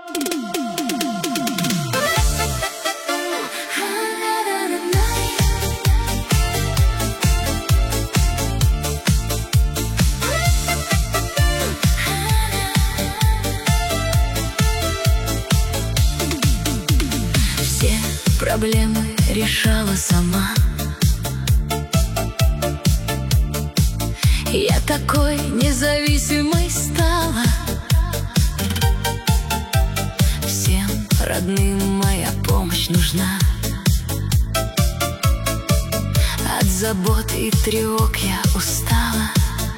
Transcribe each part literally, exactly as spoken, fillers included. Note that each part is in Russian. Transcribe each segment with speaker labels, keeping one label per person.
Speaker 1: Все проблемы решала сама. Я такой независимой стала. Всем родным моя помощь нужна. От забот и тревог я устала.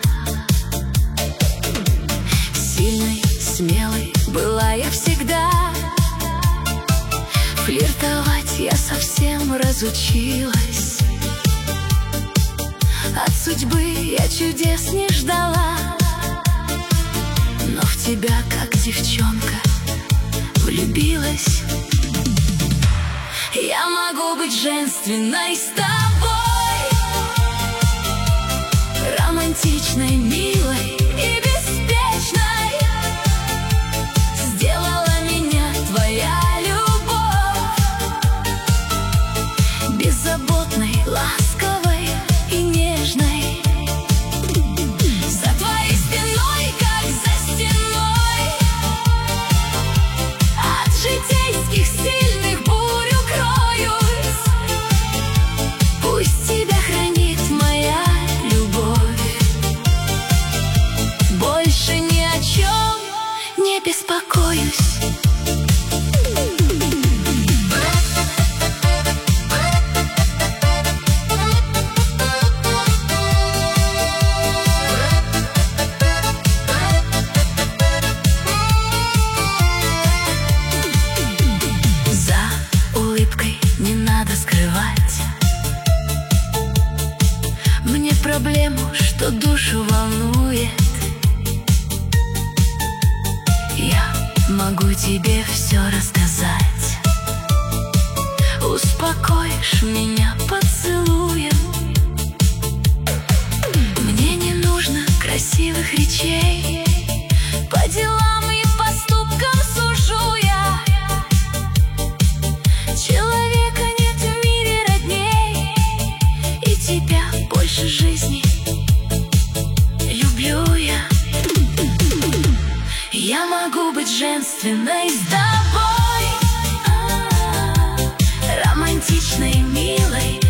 Speaker 1: Сильной, смелой была я всегда. Флиртовать я совсем разучилась. От судьбы я чудес не ждала. Но в тебя, как девчонка, влюбилась. Я могу быть женственной с тобой, романтичной, милой и беспечной. Сделала меня твоя любовь, беззаботной, ласковой и нежной. За твоей спиной, как за стеной, от житейских сильных бурь укроюсь. Пусть тебя хранит моя любовь. Больше ни о чем не беспокоюсь. Не надо скрывать мне проблему, что душу волнует. Я могу тебе все рассказать. Успокоишь меня поцелуем. Мне не нужно красивых речей. По делам и поступкам сужу я. Человека нет в мире родней, и тебя больше жизни люблю я. Я могу быть женственной с тобой, романтичной, милой